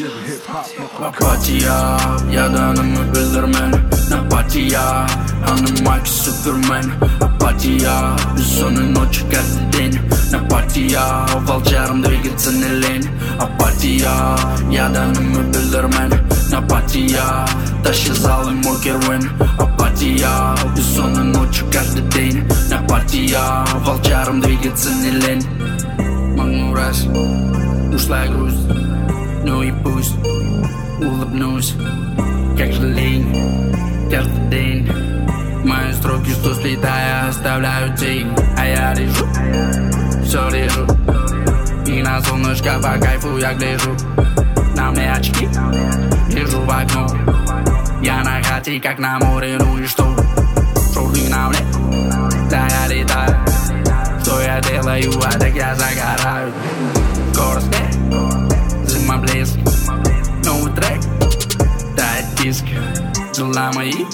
Apatya, yalanımı bildirmen. Apatya, hanım Superman. Apatya, bir sonun o çıkarttın. Apatya, valcarım gitsin elin. Apatya, yalanımı bildirmen. Apatya, taşı zalim o kervan. Apatya, bir sonun o çıkarttın. Apatya, valcarım gitsin elin. Magnuras, ушла грусть, ну и пусть улыбнусь, как же лень, каждый день. Мои строки, что слетая, оставляют тень. А я режу, все режу. И на солнышко по кайфу я гляжу. На мне очки, вижу в окно. Я на хате, как на море, ну и что? Шорты на мне, да я летаю. Что я делаю, а так я загораю. Скорость, зима близко. Новый трек, тает диск. Дела мои,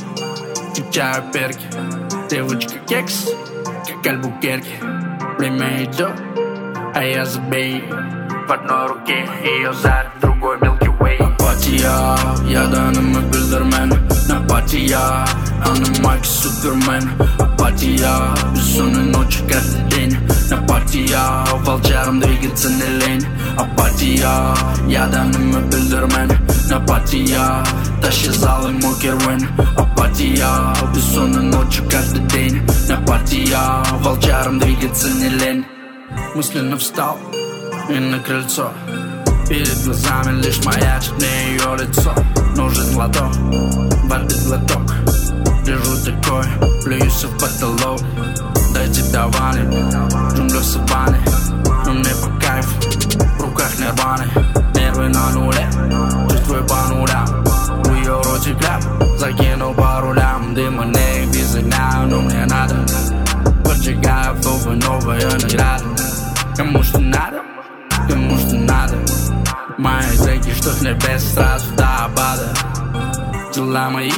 чаю перки. Девочка кекс, как Альбукерки. Время идет, а я забей. В одной руке ее зад, в другой Milky Way. Апатия, yalanımı bildirmen. Apatya, hanım Superman. Apatya, bir sonun o çıkarttın. Apatya, valcarım gitsin elin. Apatya, yalanımı bildirmen. Apatya, taşı zalim o kervan. Apatya, bir sonun o çıkarttın. Apatya, valcarım gitsin elin. Мысленно встал и на крыльцо. Перед глазами лишь маячит мне ее лицо. Нужен глоток, воды глоток. Лежу такой, плююсь в потолок. Дайте давали, джунгля в саванне. Но мне по кайфу, в руках нирваны. Нервы на нуле, чувствую по нулям. В ее роте кляп, закинул по рулям. Дыма не без огня, но мне надо. Поджигаю новая награда. Кому что надо, кому что надо. Мои треки, что с небес сразу до обада. Дела мои,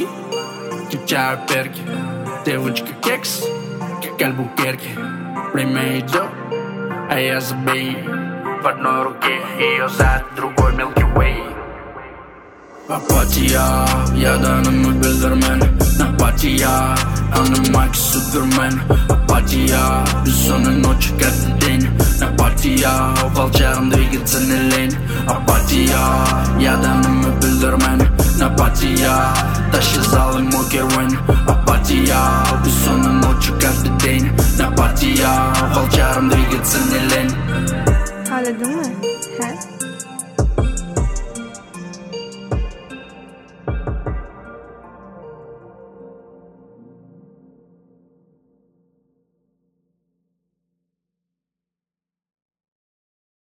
чаю перки. Девочка кекс, как Альбукерки. Время идет, а я забей. В одной руке ее зад, в другой Milky Way. Апатия, yalanımı bildirmen. Apatya, hanım Superman. Apatya, bir sonun o çıkarttın. Apatya, valcarım gitsin elin. Apatya, yalanımı bildirmen. Apatya, taşı zalim o kervan. Apatya, bir sonun o çıkarttın. Apatya, valcarım gitsin elin. Hala değil mi? He?